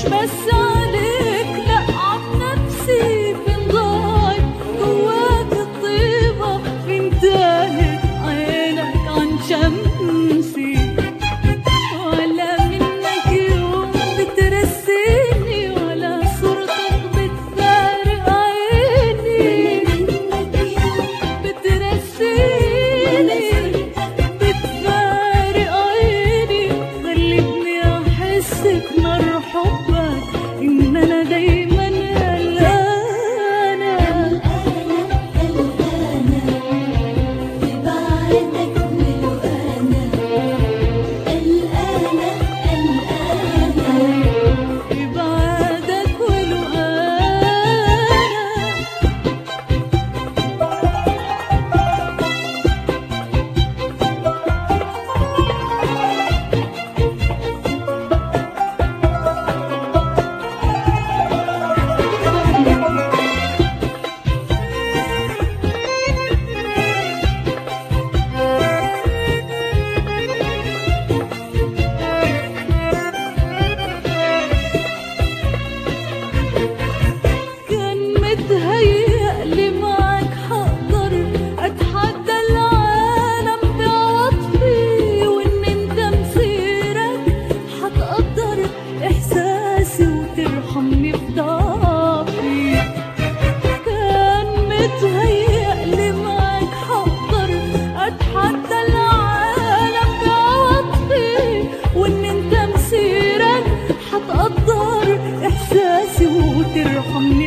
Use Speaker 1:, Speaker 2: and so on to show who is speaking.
Speaker 1: بس عليك لا عن نفسي، فين ضاعت جواك الطيبة، فين تاهت عينك عن شمسي، ولا منك يوم بترسيني ولا صورتك بتفارق عيني، منك يوم بترسيني بتفارق عيني، خلتني احس بنار حبك ان انا دايما قلقانة قلقانة في بعدك ولقانا، قلقانة في بعدك ولقانا. كان متهيألي معاك هقدر أتحدى العالم بعواطفي، وإن أنت مسيرك هتقدر إحساسي وترحمني في ضعفي. كان متهيألي معاك هقدر أتحدى العالم بعواطفي، وإن أنت مسيرك هتقدر إحساسي وترحمني